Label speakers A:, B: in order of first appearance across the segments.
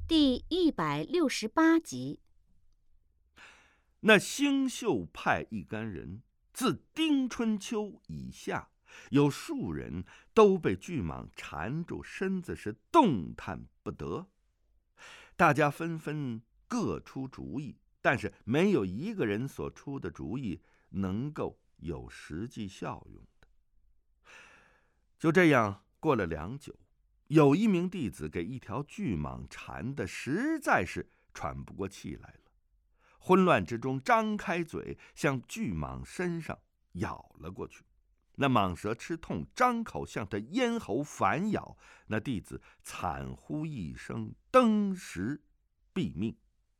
A: 第168集。
B: 那星宿派一干人，自丁春秋以下，有数人都被巨蟒缠住身子，是动弹不得。大家纷纷各出主意，但是没有一个人所出的主意能够有实际效用的。就这样过了良久，有一名弟子给一条巨蟒缠得实在是喘不过气来了。混乱之中，张开嘴向巨蟒身上咬了过去。那蟒蛇吃痛，张口向他咽喉反咬，那弟子惨呼一声，登时毙命。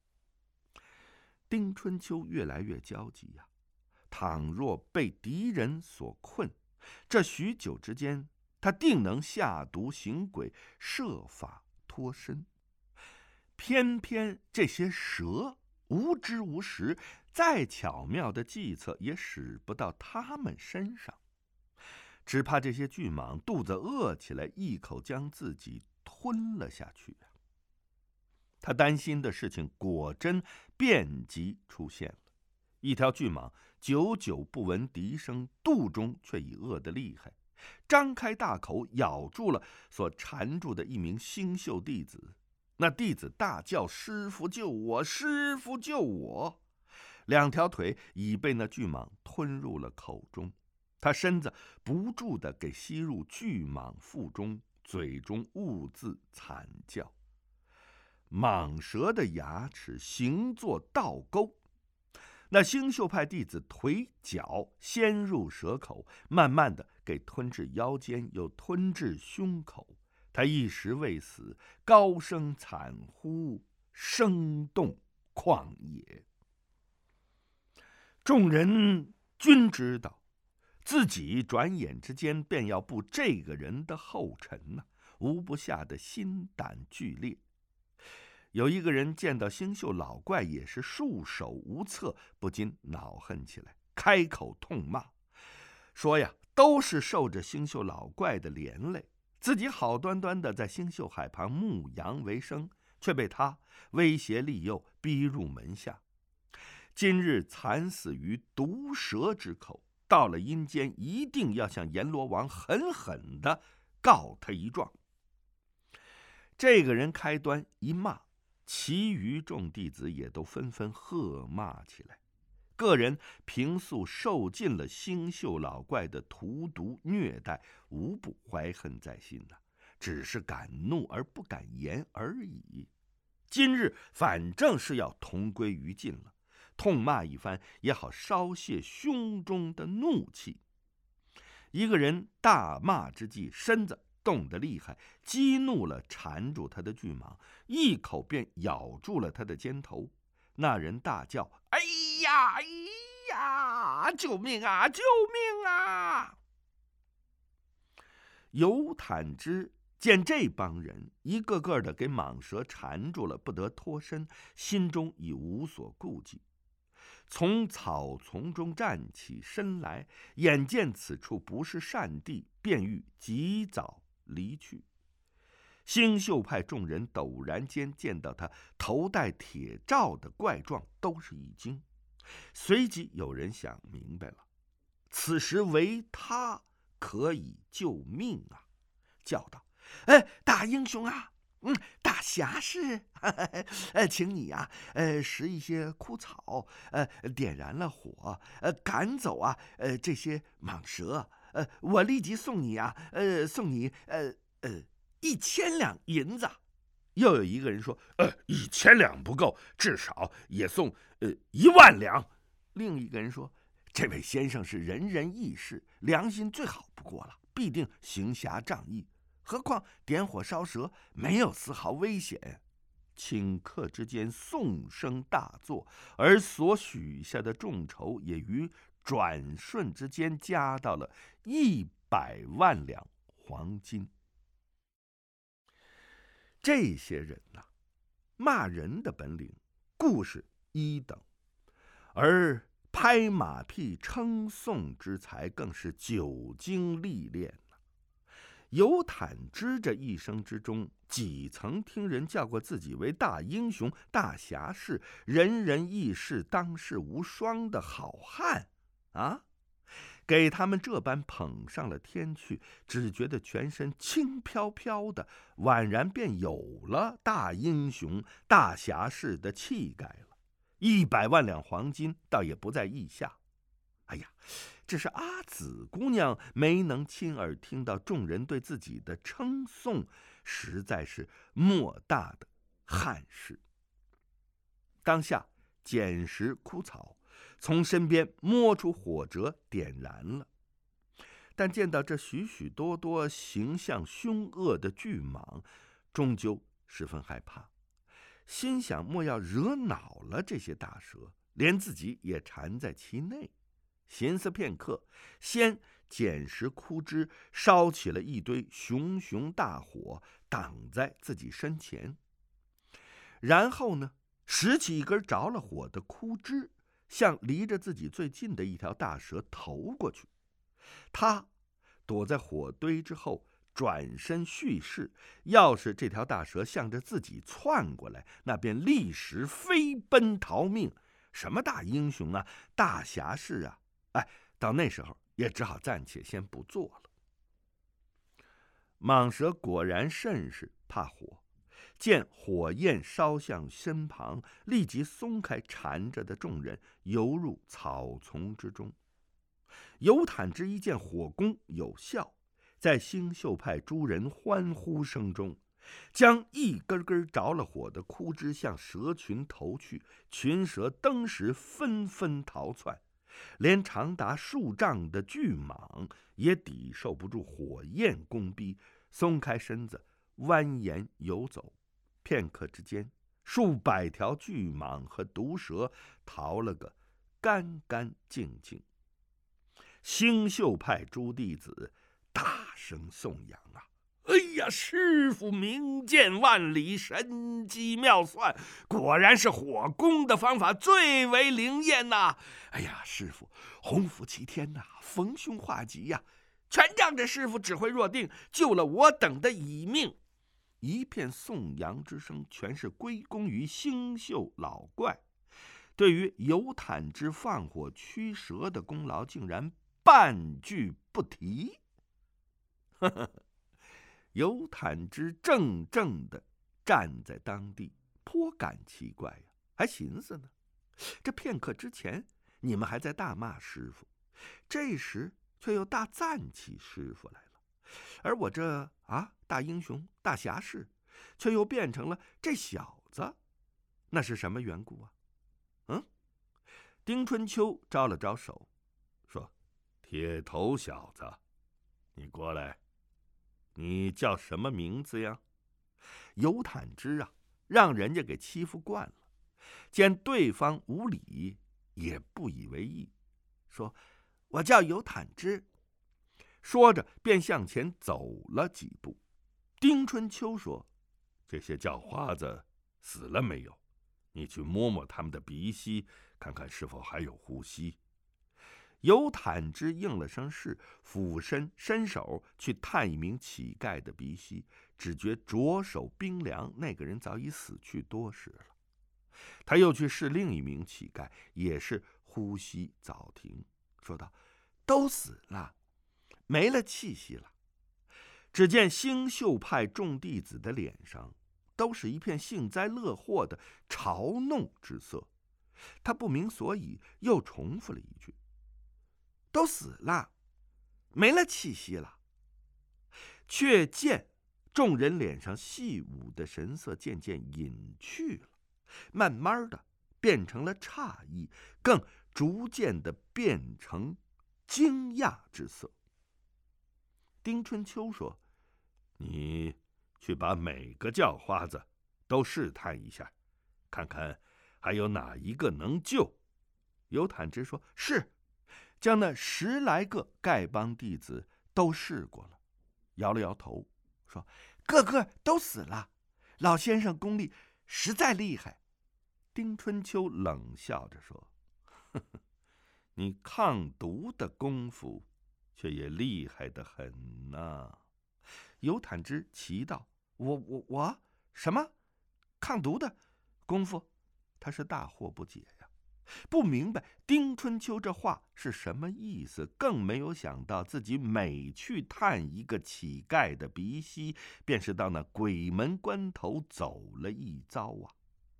B: 丁春秋越来越焦急呀，倘若被敌人所困，这许久之间，他定能下毒行鬼，设法脱身。偏偏这些蛇无知无识，再巧妙的计策也使不到他们身上，只怕这些巨蟒肚子饿起来，一口将自己吞了下去。他担心的事情果真遍及出现了。一条巨蟒久久不闻笛声，肚中却已饿得厉害，张开大口咬住了所缠住的一名星宿弟子。那弟子大叫：“师父救我！师父救我！”两条腿已被那巨蟒吞入了口中，他身子不住地给吸入巨蟒腹中，嘴中兀自惨叫。蟒蛇的牙齿形作倒钩，那星宿派弟子腿脚先入蛇口，慢慢地给吞至腰间，又吞至胸口。他一时未死，高声惨呼，声动旷野。众人均知道自己转眼之间便要步这个人的后尘呢，无不吓得心胆俱裂。有一个人见到星宿老怪也是束手无策，不禁恼恨起来，开口痛骂，说呀，都是受着星宿老怪的连累，自己好端端的在星宿海旁牧羊为生，却被他威胁利诱，逼入门下。今日惨死于毒蛇之口，到了阴间一定要向阎罗王狠狠的告他一状。这个人开端一骂，其余众弟子也都纷纷喝骂起来。个人平素受尽了星宿老怪的荼毒虐待，无不怀恨在心的，只是敢怒而不敢言而已。今日反正是要同归于尽了，痛骂一番也好稍泄胸中的怒气。一个人大骂之际，身子动得厉害，激怒了缠住他的巨蟒，一口便咬住了他的肩头。那人大叫：“哎呀，哎呀，救命啊，救命啊！”尤坦之见这帮人一个个的给蟒蛇缠住了，不得脱身，心中已无所顾忌，从草丛中站起身来，眼见此处不是善地，便欲及早离去。星宿派众人陡然间见到他头戴铁罩的怪状，都是一惊，随即有人想明白了，此时唯他可以救命啊，叫道：“大英雄啊，大侠士，请你啊，拾一些枯草，点燃了火，赶走啊这些蟒蛇，我立即送你啊1000两银子。”又有一个人说：“1000两不够，至少也送10000两。”另一个人说：“这位先生是仁人义士，良心最好不过了，必定行侠仗义。何况点火烧蛇没有丝毫危险。”顷刻之间，颂声大作，而所许下的众筹也于转瞬之间加到了100万两黄金。这些人呐，骂人的本领固是一等，而拍马屁称颂之才更是久经历练。 尤坦之这一生之中，几曾听人叫过自己为大英雄、大侠士，人人义士，当世无双的好汉啊？给他们这般捧上了天去，只觉得全身轻飘飘的，宛然便有了大英雄、大侠士的气概了。100万两黄金倒也不在意下。哎呀，只是阿紫姑娘没能亲耳听到众人对自己的称颂，实在是莫大的憾事。当下捡拾枯草，从身边摸出火折点燃了，但见到这许许多多形象凶恶的巨蟒，终究十分害怕，心想莫要惹恼了这些大蛇，连自己也缠在其内。寻思片刻，先捡拾枯枝，烧起了一堆熊熊大火，挡在自己身前。然后呢，拾起一根着了火的枯枝，向离着自己最近的一条大蛇投过去。他躲在火堆之后，转身蓄势，要是这条大蛇向着自己窜过来，那便立时飞奔逃命。什么大英雄啊，大侠士啊，到那时候也只好暂且先不做了。蟒蛇果然甚是怕火，见火焰烧向身旁，立即松开缠着的众人，游入草丛之中。尤坦之一见火攻有效，在星宿派诸人欢呼声中，将一根根着了火的枯枝向蛇群投去，群蛇登时纷纷逃窜，连长达数丈的巨蟒也抵受不住火焰攻逼，松开身子蜿蜒游走。片刻之间，数百条巨蟒和毒蛇逃了个干干净净。星宿派诸弟子大声颂扬啊！哎呀，师傅明鉴万里，神机妙算，果然是火攻的方法最为灵验呐！哎呀，师傅洪福齐天呐，逢凶化吉呀！全仗着师傅指挥若定，救了我等的一命。一片颂扬之声，全是归功于星宿老怪。对于尤坦之放火驱蛇的功劳，竟然半句不提。尤坦之怔怔地站在当地，颇感奇怪呀，还寻思呢，这片刻之前你们还在大骂师傅，这时却又大赞起师傅来了，而我这大英雄大侠士，却又变成了这小子，那是什么缘故啊？丁春秋招了招手，说：“铁头小子，你过来，你叫什么名字呀？”尤坦之啊，让人家给欺负惯了，见对方无礼，也不以为意，说：“我叫尤坦之。”说着便向前走了几步。丁春秋说：“这些叫花子死了没有？你去摸摸他们的鼻息，看看是否还有呼吸。”尤坦之应了声是，俯身伸手去探一名乞丐的鼻息，只觉着手冰凉，那个人早已死去多时了。他又去试另一名乞丐，也是呼吸早停，说道：“都死了，没了气息了。”只见星宿派众弟子的脸上都是一片幸灾乐祸的嘲弄之色。他不明所以，又重复了一句：“都死了，没了气息了。”却见众人脸上细舞的神色渐渐隐去了，慢慢的变成了诧异，更逐渐的变成惊讶之色。丁春秋说：“你去把每个叫花子都试探一下，看看还有哪一个能救。”尤坦之说：“是。”将那10来个丐帮弟子都试过了，摇了摇头，说：“个个都死了，老先生功力实在厉害。”丁春秋冷笑着说：“呵呵，你抗毒的功夫却也厉害得很呐。 尤坦之奇道：“我什么抗毒的功夫？”他是大惑不解呀，不明白丁春秋这话是什么意思，更没有想到自己每去探一个乞丐的鼻息，便是到那鬼门关头走了一遭啊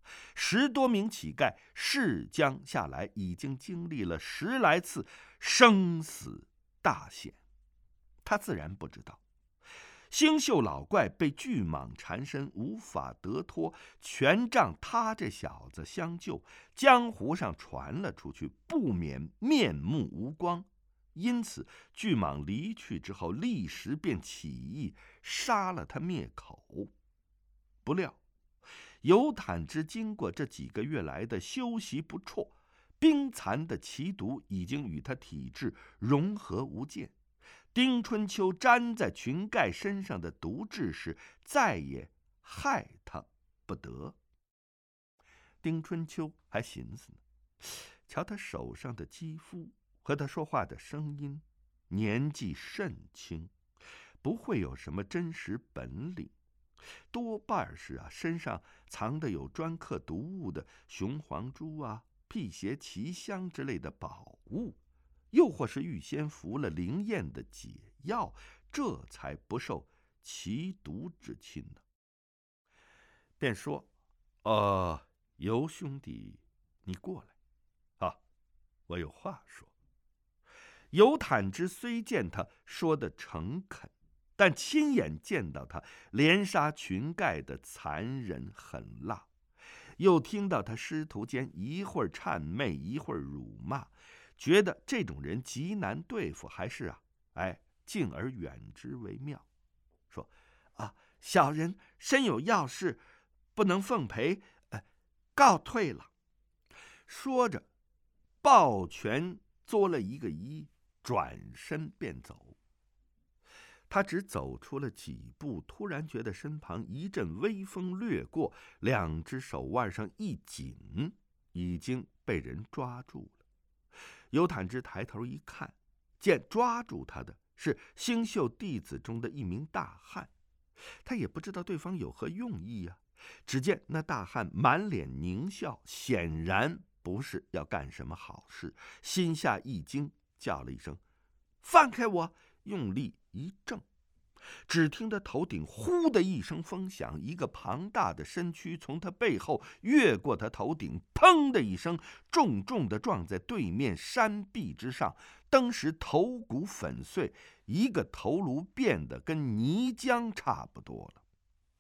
B: ！10多名乞丐释江下来，已经经历了10来次生死大险。他自然不知道，星宿老怪被巨蟒缠身，无法得脱，全仗他这小子相救，江湖上传了出去，不免面目无光。因此巨蟒离去之后，立时便起义，杀了他灭口。不料尤坦之经过这几个月来的休息不辍，冰残的奇毒已经与他体质融合无间。丁春秋粘在裙盖身上的毒痣是再也害他不得。丁春秋还寻思呢，瞧他手上的肌肤和他说话的声音，年纪甚轻，不会有什么真实本领，多半是身上藏的有专克毒物的雄黄珠啊、辟邪奇香之类的宝物，又或是预先服了灵验的解药，这才不受奇毒之侵呢。便说：“尤兄弟，你过来啊，我有话说。”尤坦之虽见他说的诚恳，但亲眼见到他连杀裙盖的残忍狠辣，又听到他师徒间一会儿谄媚，一会儿辱骂，觉得这种人极难对付，还是敬而远之为妙。说：“小人身有要事，不能奉陪，告退了。”说着抱拳作了一个揖，转身便走。他只走出了几步，突然觉得身旁一阵微风掠过，两只手腕上一紧，已经被人抓住了。尤坦之抬头一看，见抓住他的是星宿弟子中的一名大汉，他也不知道对方有何用意啊。只见那大汉满脸狞笑，显然不是要干什么好事，心下一惊，叫了一声：“放开我！”用力一挣，只听得头顶呼的一声风响，一个庞大的身躯从他背后越过他头顶，砰的一声重重地撞在对面山壁之上，当时头骨粉碎，一个头颅变得跟泥浆差不多了。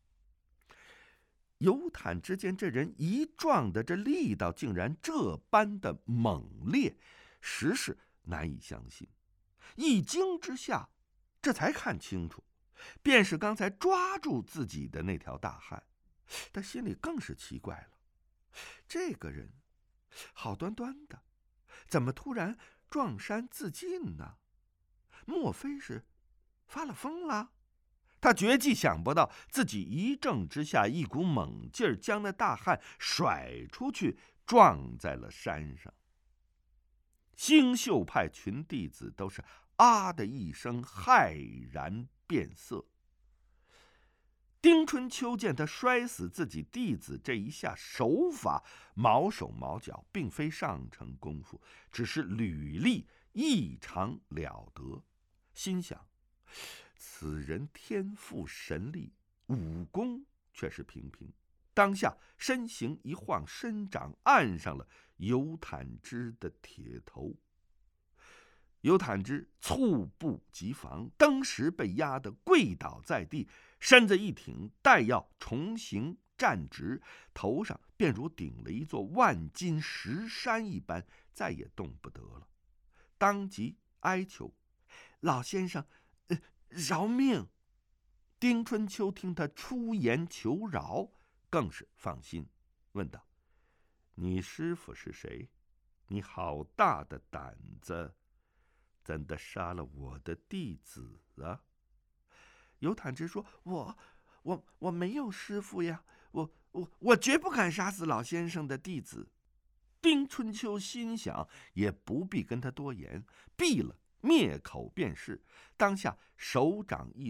B: 尤坦之间这人一撞的这力道竟然这般的猛烈，实是难以相信。一惊之下，这才看清楚，便是刚才抓住自己的那条大汉。他心里更是奇怪了，这个人好端端的，怎么突然撞山自尽呢？莫非是发了疯了？他绝技想不到，自己一挣之下，一股猛劲儿将那大汉甩出去，撞在了山上。星宿派群弟子都是啊的一声，骇然变色。丁春秋见他摔死自己弟子这一下手法毛手毛脚，并非上乘功夫，只是履历异常了得，心想此人天赋神力，武功却是平平。当下身形一晃，伸掌按上了尤坦之的铁头。尤坦之猝不及防，当时被压得跪倒在地，身子一挺，待要重行站直，头上便如顶了一座万斤石山一般，再也动不得了。当即哀求：“老先生，饶命！”丁春秋听他出言求饶，更是放心，问道：“你师父是谁？你好大的胆子，怎的杀了我的弟子啊？”尤坦之说：“我没有师父呀，我绝不敢杀死老先生的弟子。”丁春秋心想，也不必跟他多言，闭了灭口便是。当下手掌一松，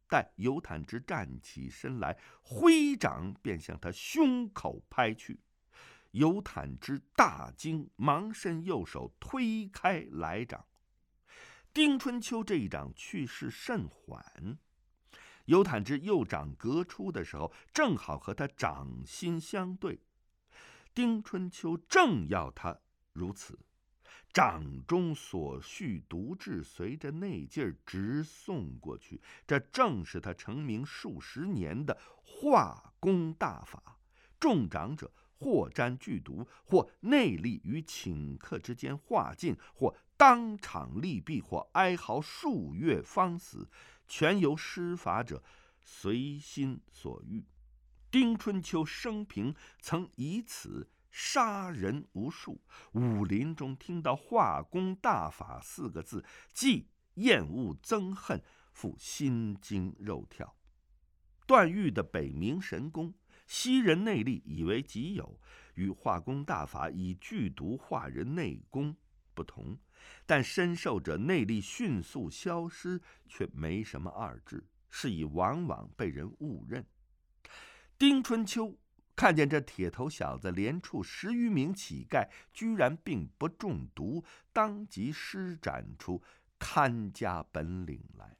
B: 待尤坦之站起身来，挥掌便向他胸口拍去。尤坦之大惊，忙伸右手推开来掌。丁春秋这一掌去势甚缓，尤坦之右掌隔出的时候，正好和他掌心相对。丁春秋正要他如此，掌中所蓄毒质随着内劲直送过去，这正是他成名数十年的化功大法。中掌者或沾剧毒，或内力于顷刻之间化尽，或当场溺毙，或哀嚎数月方死，全由施法者随心所欲。丁春秋生平曾以此杀人无数，武林中听到化功大法4个字，既厌恶憎恨，复心惊肉跳。段誉的北冥神功，吸人内力以为己有，与化功大法以剧毒化人内功不同，但身受者内力迅速消失，却没什么二致，是以往往被人误认。丁春秋看见这铁头小子连处10余名乞丐，居然并不中毒，当即施展出看家本领来。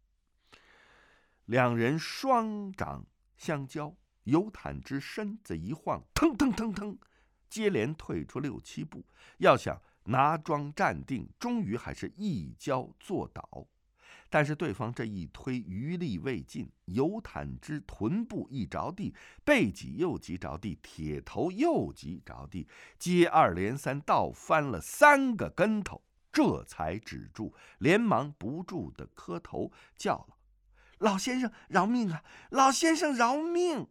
B: 两人双掌相交，尤坦之身子一晃，腾腾腾腾，接连退出6、7步，要想拿桩站定，终于还是一跤坐倒。但是对方这一推余力未尽，尤坦之臀部一着地，背脊又击着地，铁头又击着地，接二连三倒翻了3个跟头，这才止住，连忙不住的磕头叫了：“老先生饶命啊！老先生饶命！”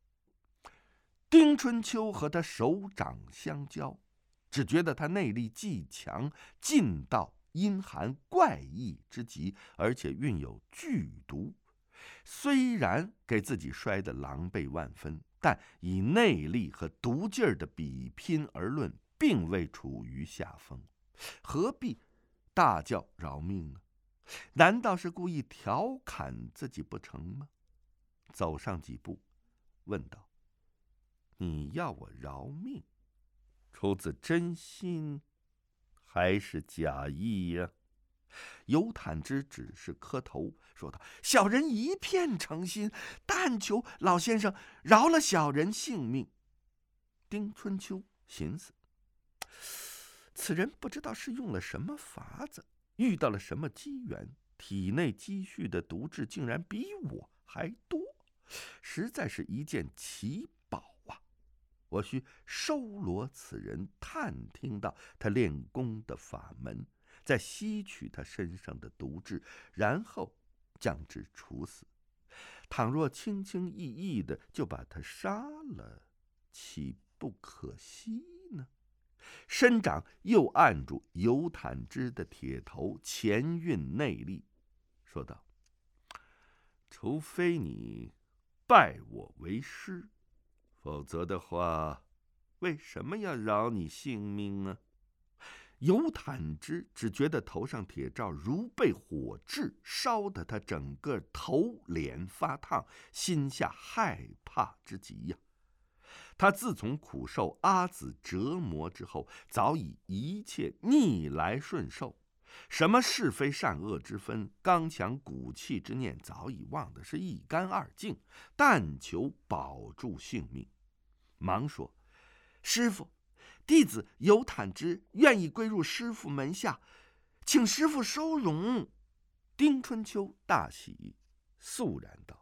B: 丁春秋和他手掌相交，只觉得他内力既强，劲道阴寒怪异之极，而且蕴有剧毒。虽然给自己摔得狼狈万分，但以内力和毒劲儿的比拼而论，并未处于下风，何必大叫饶命呢？难道是故意调侃自己不成吗？走上几步，问道：“你要我饶命，出自真心还是假意呀？”尤坦之只是磕头说道：“小人一片诚心，但求老先生饶了小人性命。”丁春秋寻思，此人不知道是用了什么法子，遇到了什么机缘，体内积蓄的毒质竟然比我还多，实在是一件奇宝啊！我需收罗此人，探听到他练功的法门，再吸取他身上的毒质，然后将之处死。倘若轻轻易易的就把他杀了，岂不可惜呢？伸掌又按住尤坦之的铁头，前运内力，说道：“除非你拜我为师，否则的话，为什么要饶你性命呢？”尤坦之只觉得头上铁罩如被火炙，烧得他整个头脸发烫，心下害怕之极呀。他自从苦受阿紫折磨之后，早已一切逆来顺受，什么是非善恶之分，刚强骨气之念早已忘得是一干二净，但求保住性命。忙说：“师父，弟子尤坦之愿意归入师父门下，请师父收容。”丁春秋大喜，肃然道：“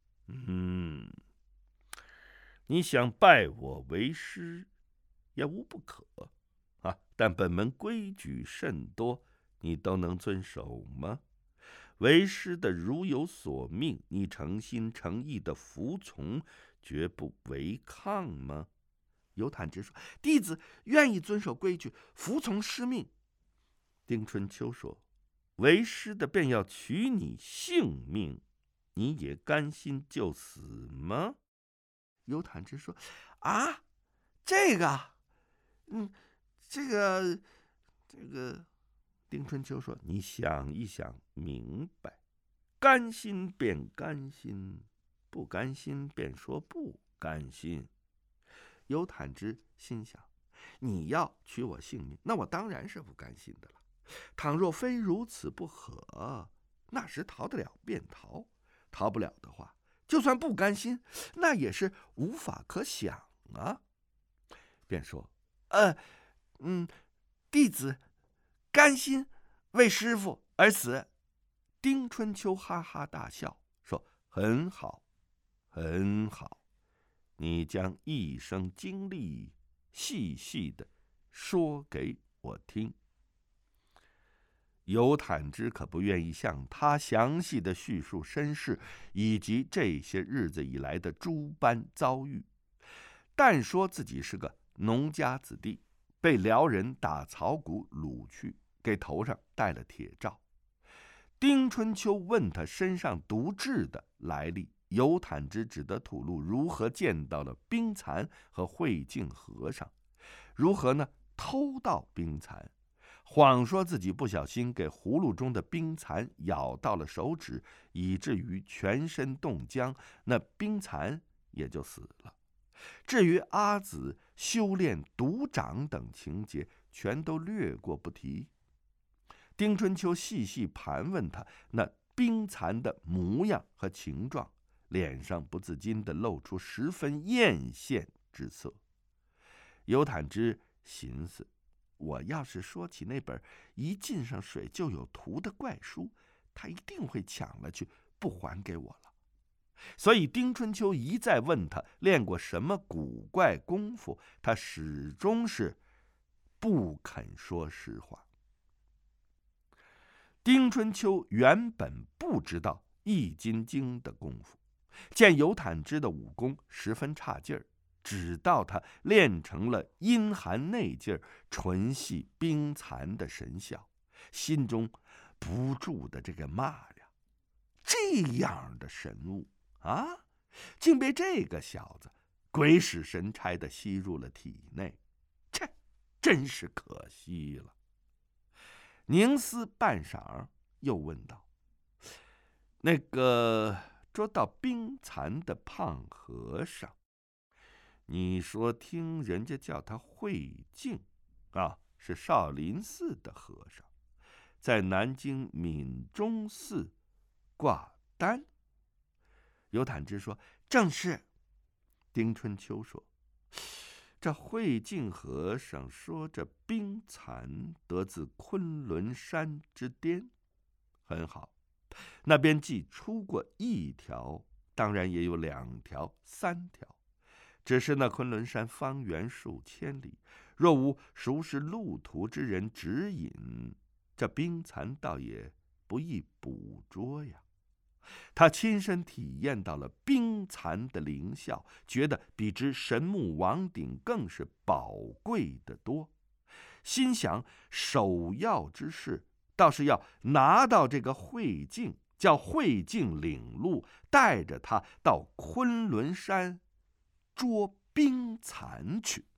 B: 你想拜我为师，也无不可啊，但本门规矩甚多，你都能遵守吗？为师的如有所命，你诚心诚意的服从，绝不违抗吗？”尤坦之说：“弟子愿意遵守规矩，服从师命。”丁春秋说：“为师的便要取你性命，你也甘心就死吗？”尤坦之说：“啊，这个，这个。”丁春秋说：“你想一想明白， 甘心便甘心，不甘心便说不甘心。尤坦之心想，你要取我性命，那我当然是不甘心的了。倘若非如此不可，那时逃得了便逃，逃不了的话，就算不甘心，那也是无法可想啊。便说：弟子甘心为师父而死。丁春秋哈哈大笑，说：很好，很好，你将一生经历细细的说给我听。尤坦之可不愿意向他详细的叙述身世以及这些日子以来的诸般遭遇，但说自己是个农家子弟，被辽人打草谷掳去，给头上戴了铁罩。丁春秋问他身上毒痣的来历，尤坦之只得吐露如何见到了冰蚕和慧净和尚，如何呢偷盗冰蚕，谎说自己不小心给葫芦中的冰蚕咬到了手指，以至于全身冻僵，那冰蚕也就死了。至于阿紫修炼独掌等情节，全都略过不提。丁春秋细细盘问他那冰蚕的模样和形状，脸上不自禁地露出十分艳羡之色。尤坦之寻思，我要是说起那本一浸上水就有毒的怪书，他一定会抢了去，不还给我了。所以丁春秋一再问他练过什么古怪功夫，他始终是不肯说实话。丁春秋原本不知道易筋经的功夫，见尤坦之的武功十分差劲儿，只道他练成了阴寒内劲儿，纯系冰蚕的神效，心中不住的这个骂呀，这样的神物啊，竟被这个小子鬼使神差的吸入了体内，这真是可惜了。凝思半晌，又问道：那个捉到冰蚕的胖和尚，你说听人家叫他慧净啊，是少林寺的和尚，在南京闽中寺挂单？尤坦之说：正是。丁春秋说：这慧净和尚说这冰蚕得自昆仑山之巅，很好，那边既出过一条，当然也有2条、3条，只是那昆仑山方圆数千里，若无熟识路途之人指引，这冰蚕倒也不易捕捉呀。他亲身体验到了冰蚕的灵效，觉得比之神木王鼎更是宝贵的多，心想首要之事倒是要拿到这个慧净，叫慧净领路，带着他到昆仑山捉冰蚕去。